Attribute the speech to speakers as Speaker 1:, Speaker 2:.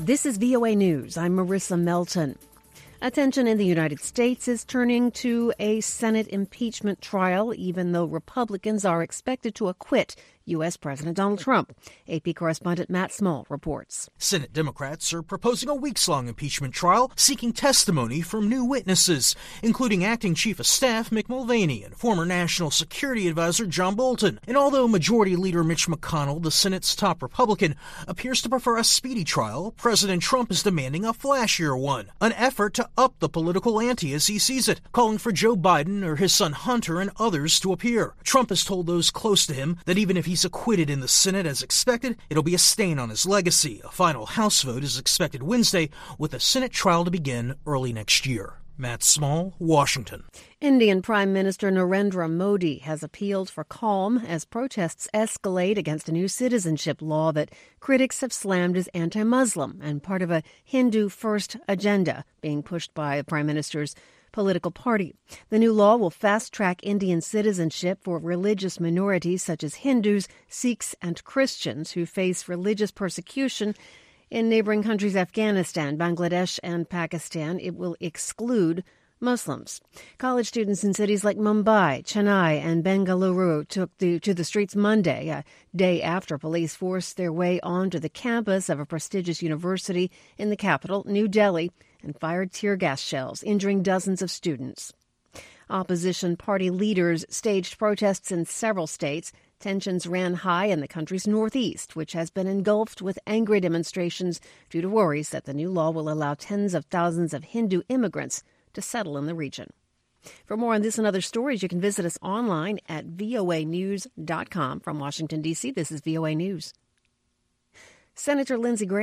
Speaker 1: This is VOA News. I'm Marissa Melton. Attention in the United States is turning to a Senate impeachment trial, even though Republicans are expected to acquit U.S. President Donald Trump. AP correspondent Matt Small reports.
Speaker 2: Senate Democrats are proposing a weeks-long impeachment trial seeking testimony from new witnesses, including Acting Chief of Staff Mick Mulvaney and former National Security Advisor John Bolton. And although Majority Leader Mitch McConnell, the Senate's top Republican, appears to prefer a speedy trial, President Trump is demanding a flashier one, an effort to up the political ante as he sees it, calling for Joe Biden or his son Hunter and others to appear. Trump has told those close to him that even if he's acquitted in the Senate as expected, it'll be a stain on his legacy. A final House vote is expected Wednesday, with a Senate trial to begin early next year. Matt Small, Washington.
Speaker 1: Indian Prime Minister Narendra Modi has appealed for calm as protests escalate against a new citizenship law that critics have slammed as anti-Muslim and part of a Hindu-first agenda being pushed by the Prime Minister's political party. The new law will fast-track Indian citizenship for religious minorities such as Hindus, Sikhs, and Christians who face religious persecution in neighboring countries Afghanistan, Bangladesh, and Pakistan. It will exclude Muslims. College students in cities like Mumbai, Chennai, and Bengaluru took to the streets Monday, a day after police forced their way onto the campus of a prestigious university in the capital, New Delhi, and fired tear gas shells, injuring dozens of students. Opposition party leaders staged protests in several states. Tensions ran high in the country's northeast, which has been engulfed with angry demonstrations due to worries that the new law will allow tens of thousands of Hindu immigrants to settle in the region. For more on this and other stories, you can visit us online at voanews.com. From Washington, D.C., this is VOA News. Senator Lindsey Graham